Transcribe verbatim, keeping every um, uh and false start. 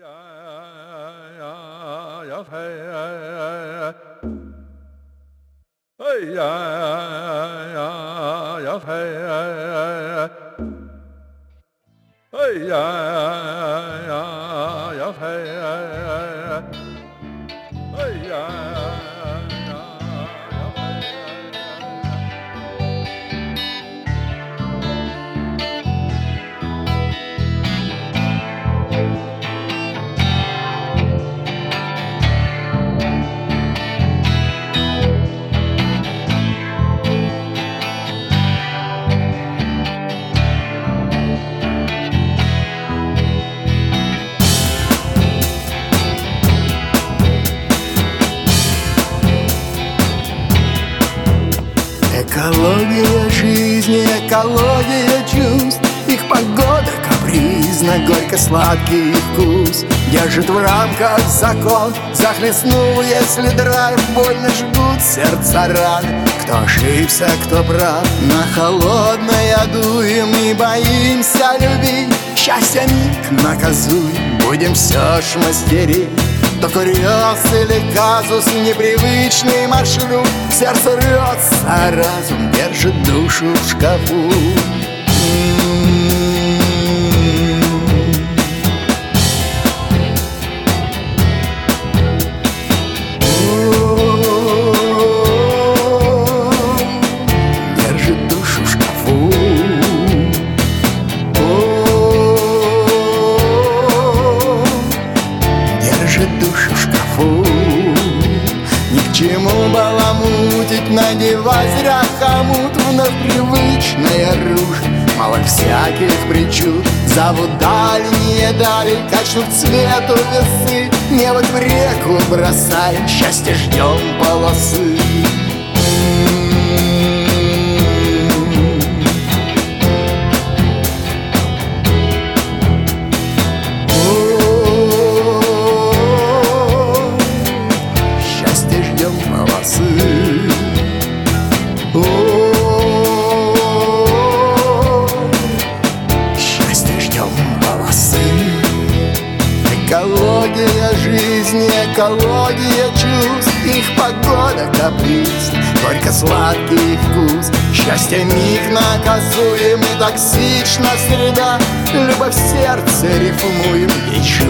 Экология жизни, экология чувств, их погода капризна, горько-сладкий вкус держит в рамках закон. Захлестнул, если драйв, больно жгут сердца раны. Кто ошибся, кто прав, на холодное дуем и боимся любить. Счастье миг наказуем, будем все ж мастерить. То курьез или казус, непривычный маршрут. Сердце рвется, разум держит душу в шкафу. Держит душу в шкафу. Держит душу в шкафу. Ни к чему баламутить, надевать зря хомут. Вновь привычное оружие, мало всяких причуд. Зовут дальние дали, качнут цвету весы. Не вот в реку бросаем, счастье ждем полосы. Счастье ждем полосы. Экология жизни, экология чувств, их погода каприз, горько-сладкий вкус. Счастье миг наказуем и токсична среда. Любовь в сердце рифмуем, ей